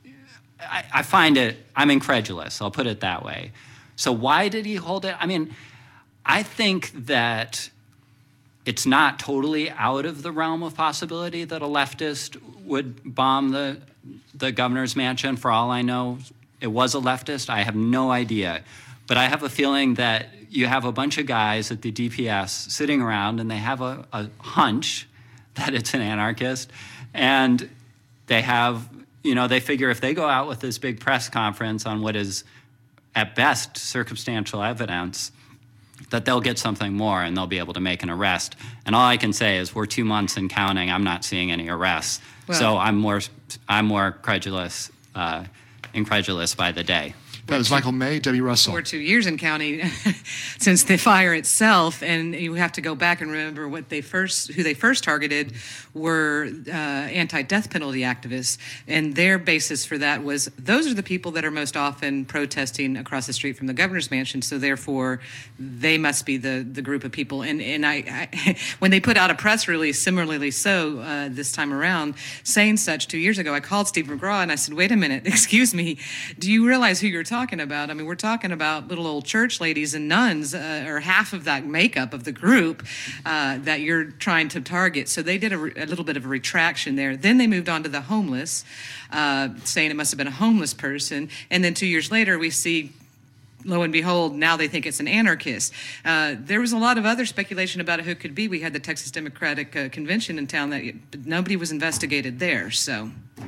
I, I find it. I'm incredulous. I'll put it that way. So why did he hold it? I mean, I think that it's not totally out of the realm of possibility that a leftist would bomb the the governor's mansion. For all I know, it was a leftist. I have no idea. But I have a feeling that you have a bunch of guys at the D P S sitting around, and they have a, a hunch that it's an anarchist. And they have, you know, they figure if they go out with this big press conference on what is, at best, circumstantial evidence, that they'll get something more and they'll be able to make an arrest. And all I can say is we're two months and counting. I'm not seeing any arrests. Well, so I'm more I'm more credulous, uh, incredulous by the day. That was Michael May, Debbie Russell. Or two years in county since the fire itself, and you have to go back and remember what they first, who they first targeted were uh, anti-death penalty activists, and their basis for that was those are the people that are most often protesting across the street from the governor's mansion, so therefore they must be the, the group of people. And and I, I when they put out a press release, similarly so uh, this time around, saying such two years ago, I called Steve McGraw and I said, wait a minute, excuse me, do you realize who you're talking about? I mean, we're talking about little old church ladies and nuns, uh, or half of that makeup of the group uh, that you're trying to target. So they did a, re- a little bit of a retraction there. Then they moved on to the homeless, uh, saying it must have been a homeless person. And then two years later, we see, lo and behold, now they think it's an anarchist. Uh, there was a lot of other speculation about who it could be. We had the Texas Democratic uh, Convention in town, that but nobody was investigated there. So,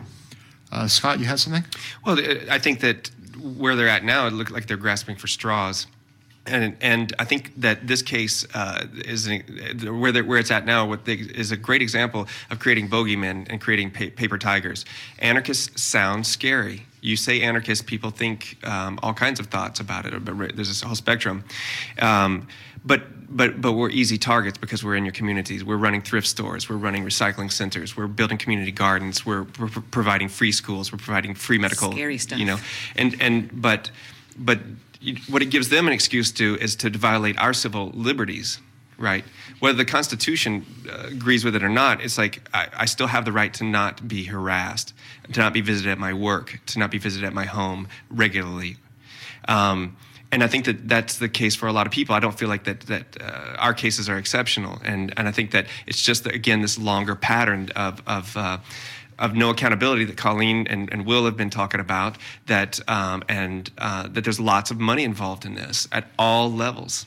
uh, Scott, you had something? Well, I think that where they're at now, it looks like they're grasping for straws. And and I think that this case uh, is an, where they're, where it's at now. What they, is a great example of creating bogeymen and creating pa- paper tigers. Anarchists sound scary. You say anarchist, people think um, all kinds of thoughts about it. But there's this whole spectrum. Um, but but but we're easy targets because we're in your communities. We're running thrift stores. We're running recycling centers. We're building community gardens. We're, we're providing free schools. We're providing free medical. Scary stuff. You know, and and but but. What it gives them an excuse to is to violate our civil liberties, right? Whether the Constitution uh, agrees with it or not, it's like I, I still have the right to not be harassed, to not be visited at my work, to not be visited at my home regularly. Um, and I think that that's the case for a lot of people. I don't feel like that that uh, our cases are exceptional, and and I think that it's just again this longer pattern of of. Uh, of no accountability that Colleen and, and Will have been talking about, that um, and uh, that there's lots of money involved in this at all levels.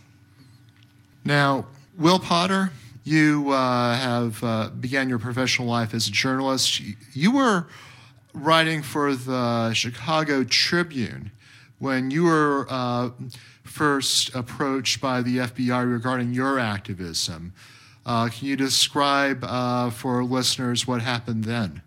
Now, Will Potter, you uh, have uh, began your professional life as a journalist. You were writing for the Chicago Tribune when you were uh, first approached by the F B I regarding your activism. Uh, can you describe uh, for listeners what happened then?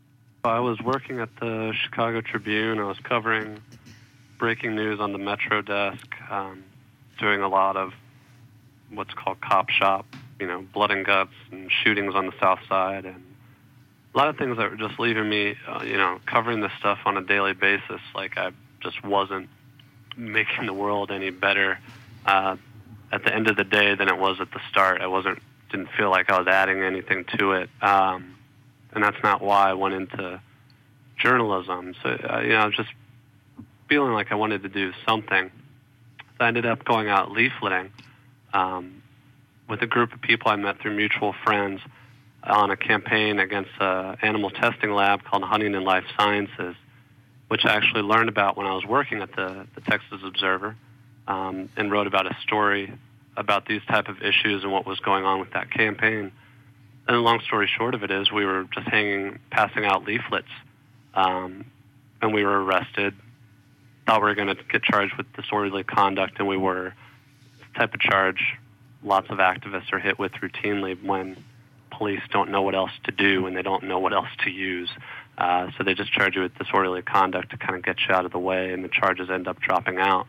I was working at the Chicago Tribune. I was covering breaking news on the Metro desk, um, doing a lot of what's called cop shop, you know, blood and guts and shootings on the South Side, and a lot of things that were just leaving me, uh, you know, covering this stuff on a daily basis. Like I just wasn't making the world any better uh, at the end of the day than it was at the start. I wasn't, didn't feel like I was adding anything to it. Um, And that's not why I went into journalism. So, uh, you know, I was just feeling like I wanted to do something. So I ended up going out leafleting um, with a group of people I met through mutual friends on a campaign against an animal testing lab called Huntington Life Sciences, which I actually learned about when I was working at the, the Texas Observer, um, and wrote about a story about these type of issues and what was going on with that campaign. And the long story short of it is we were just hanging, passing out leaflets, um, and we were arrested, thought we were going to get charged with disorderly conduct, and we were. The type of charge lots of activists are hit with routinely when police don't know what else to do and they don't know what else to use. Uh, so they just charge you with disorderly conduct to kind of get you out of the way, and the charges end up dropping out.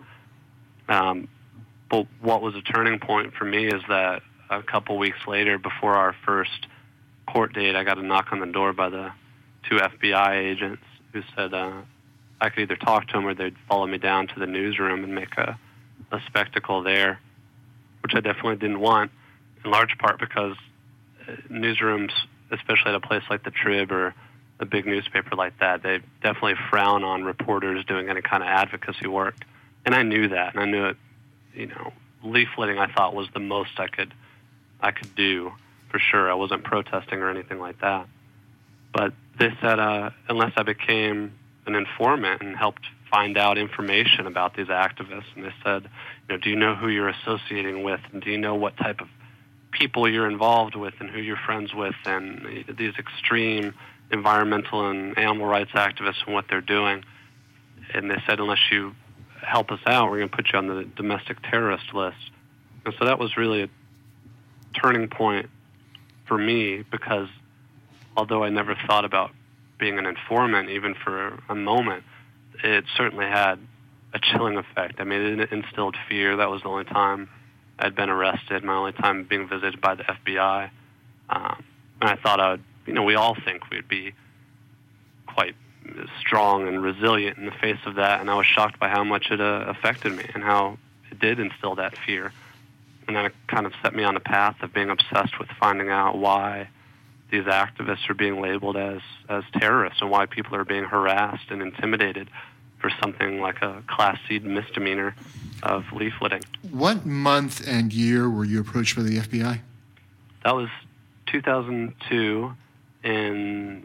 Um, but what was a turning point for me is that a couple weeks later, before our first court date, I got a knock on the door by the two F B I agents who said uh, I could either talk to them or they'd follow me down to the newsroom and make a, a spectacle there, which I definitely didn't want, in large part because newsrooms, especially at a place like the Trib or a big newspaper like that, they definitely frown on reporters doing any kind of advocacy work. And I knew that, and I knew it, you know, leafleting I thought was the most I could I could do, for sure. I wasn't protesting or anything like that. But they said uh, unless I became an informant and helped find out information about these activists, and they said, you know, do you know who you're associating with, and do you know what type of people you're involved with and who you're friends with, and these extreme environmental and animal rights activists and what they're doing. And they said, unless you help us out, we're going to put you on the domestic terrorist list. And so that was really a turning point for me, because although I never thought about being an informant even for a moment, it certainly had a chilling effect. I mean, it instilled fear. That was the only time I'd been arrested, my only time being visited by the F B I. Um, and I thought I would, you know, we all think we'd be quite strong and resilient in the face of that, and I was shocked by how much it uh, affected me and how it did instill that fear. And then it kind of set me on a path of being obsessed with finding out why these activists are being labeled as, as terrorists and why people are being harassed and intimidated for something like a Class C misdemeanor of leafleting. What month and year were you approached by the F B I? That was two thousand two in,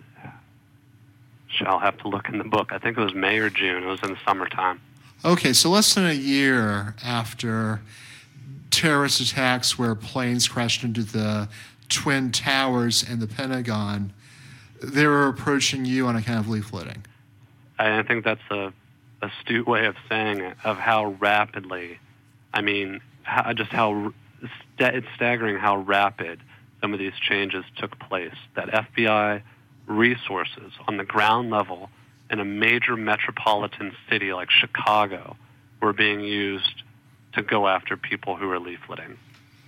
I'll have to look in the book. I think it was May or June. It was in the summertime. Okay, so less than a year after terrorist attacks where planes crashed into the Twin Towers and the Pentagon, they were approaching you on account of leafleting. I think that's a astute way of saying it, of how rapidly, I mean, how, just how, it's staggering how rapid some of these changes took place, that F B I resources on the ground level in a major metropolitan city like Chicago were being used to go after people who were leafleting.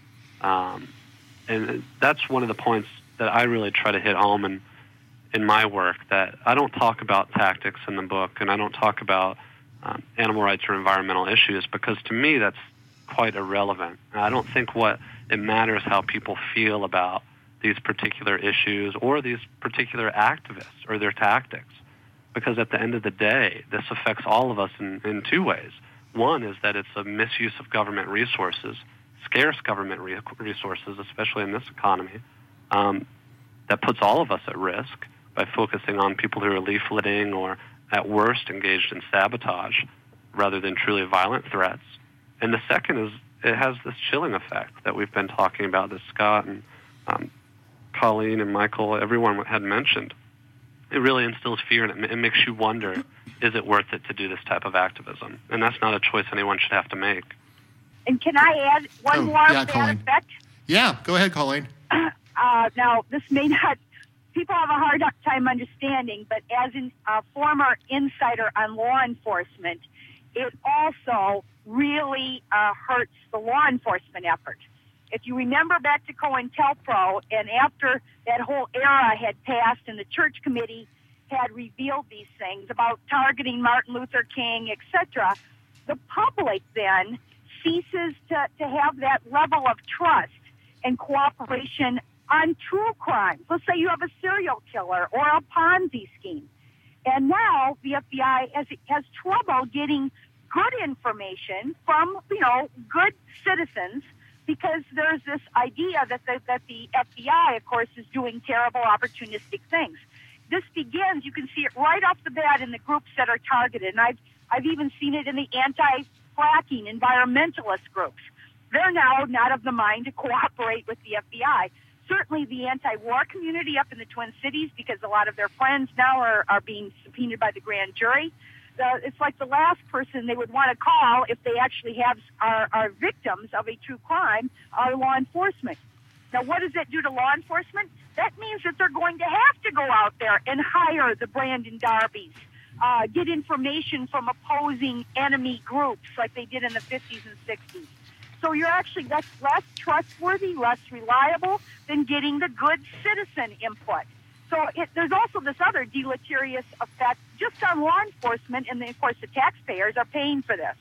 Um, and that's one of the points that I really try to hit home in, in my work, that I don't talk about tactics in the book, and I don't talk about um, animal rights or environmental issues, because to me that's quite irrelevant. I don't think what it matters how people feel about these particular issues or these particular activists or their tactics, because at the end of the day, this affects all of us in, in two ways. One is that it's a misuse of government resources, scarce government re- resources, especially in this economy, um, that puts all of us at risk by focusing on people who are leafleting or, at worst, engaged in sabotage rather than truly violent threats. And the second is it has this chilling effect that we've been talking about, that Scott and um, Colleen and Michael, everyone had mentioned. It really instills fear, and it, it makes you wonder, is it worth it to do this type of activism? And that's not a choice anyone should have to make. And can I add one Oh, more yeah, bad Colleen. effect? Yeah, go ahead, Colleen. Uh, now, this may not, people have a hard time understanding, but as a uh, former insider on law enforcement, it also really uh, hurts the law enforcement effort. If you remember back to COINTELPRO, and after that whole era had passed and the church committee had revealed these things about targeting Martin Luther King, et cetera, the public then ceases to, to have that level of trust and cooperation on true crimes. Let's say you have a serial killer or a Ponzi scheme. And now the F B I has, has trouble getting good information from, you know, good citizens, because there's this idea that the, that the F B I, of course, is doing terrible, opportunistic things. This begins, you can see it right off the bat in the groups that are targeted. And I've, I've even seen it in the anti-fracking environmentalist groups. They're now not of the mind to cooperate with the F B I. Certainly the anti-war community up in the Twin Cities, because a lot of their friends now are, are being subpoenaed by the grand jury. Uh, it's like the last person they would want to call if they actually have are, are victims of a true crime are law enforcement. Now, what does that do to law enforcement? That means that they're going to have to go out there and hire the Brandon Darbys, uh, get information from opposing enemy groups like they did in the fifties and sixties. So you're actually that's less trustworthy, less reliable than getting the good citizen input. So it, there's also this other deleterious effect just on law enforcement, and then, of course, the taxpayers are paying for this.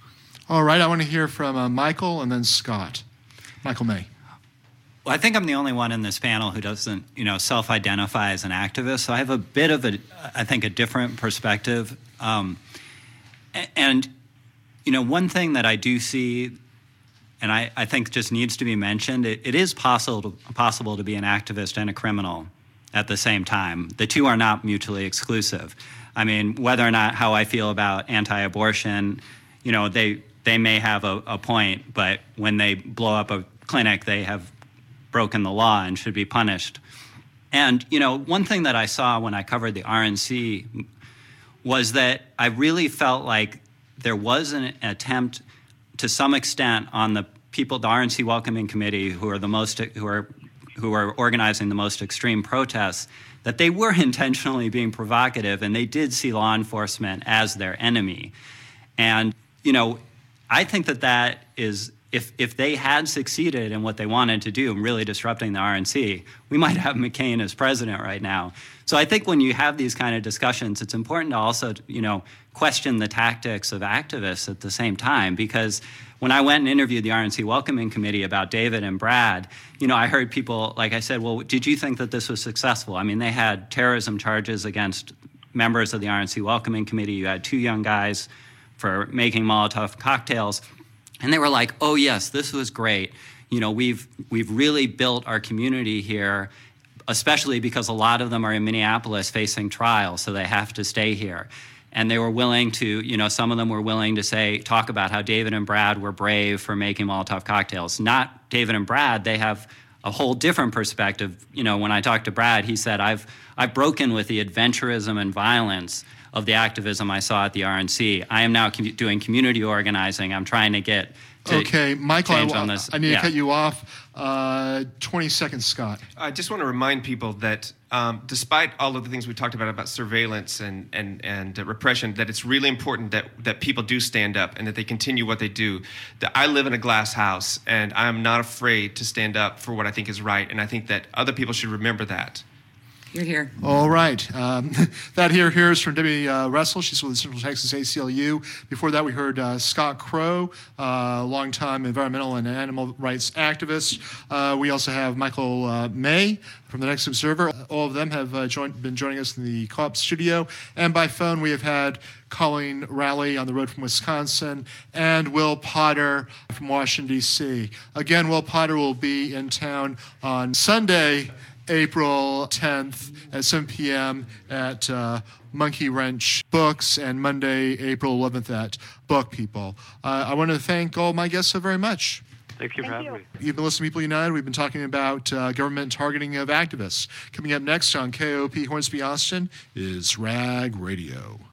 All right, I want to hear from uh, Michael and then Scott. Michael May. Well, I think I'm the only one in this panel who doesn't, you know, self-identify as an activist. So I have a bit of a, I think, a different perspective. Um, and, you know, one thing that I do see, and I, I think just needs to be mentioned, it, it is possible to, possible to be an activist and a criminal at the same time. The two are not mutually exclusive. I mean, whether or not how I feel about anti-abortion, you know, they they may have a, a point, but when they blow up a clinic, they have broken the law and should be punished. And, you know, one thing that I saw when I covered the R N C was that I really felt like there was an attempt to some extent on the people, the R N C Welcoming Committee, who are the most, who are who are organizing the most extreme protests, that they were intentionally being provocative, and they did see law enforcement as their enemy. And, you know, I think that that is, if if they had succeeded in what they wanted to do in really disrupting the R N C, we might have McCain as president right now. So I think when you have these kind of discussions, it's important to also, you know, question the tactics of activists at the same time, because when I went and interviewed the R N C Welcoming Committee about David and Brad, you know, I heard people, like I said, well, did you think that this was successful? I mean, they had terrorism charges against members of the R N C Welcoming Committee. You had two young guys for making Molotov cocktails. And they were like, oh, yes, this was great. You know, we've we've really built our community here, especially because a lot of them are in Minneapolis facing trial, so they have to stay here. And they were willing to, you know, some of them were willing to say, talk about how David and Brad were brave for making Molotov cocktails. Not David and Brad, they have a whole different perspective. You know, when I talked to Brad, he said, I've I've broken with the adventurism and violence of the activism I saw at the R N C. I am now com- doing community organizing. I'm trying to get to Okay, Michael, change I, on this. I need Yeah. to cut you off. Uh, twenty seconds, Scott. I just want to remind people that um, despite all of the things we talked about, about surveillance and, and, and uh, repression, that it's really important that, that people do stand up and that they continue what they do. That I live in a glass house, and I am not afraid to stand up for what I think is right, and I think that other people should remember that. You're here. All right. Um, that here here is from Debbie uh, Russell. She's with the Central Texas A C L U. Before that, we heard uh, Scott Crow, uh, longtime environmental and animal rights activist. Uh, we also have Michael uh, May from the Next Observer. All of them have uh, joined, been joining us in the co-op studio. And by phone, we have had Colleen Rowley on the road from Wisconsin and Will Potter from Washington, D C. Again, Will Potter will be in town on Sunday, April tenth at seven p.m. at uh, Monkey Wrench Books, and Monday, April eleventh at Book People. Uh, I want to thank all my guests so very much. Thank you for Thank having you. me. You've been listening to People United. We've been talking about uh, government targeting of activists. Coming up next on K O P Hornsby Austin is Rag Radio.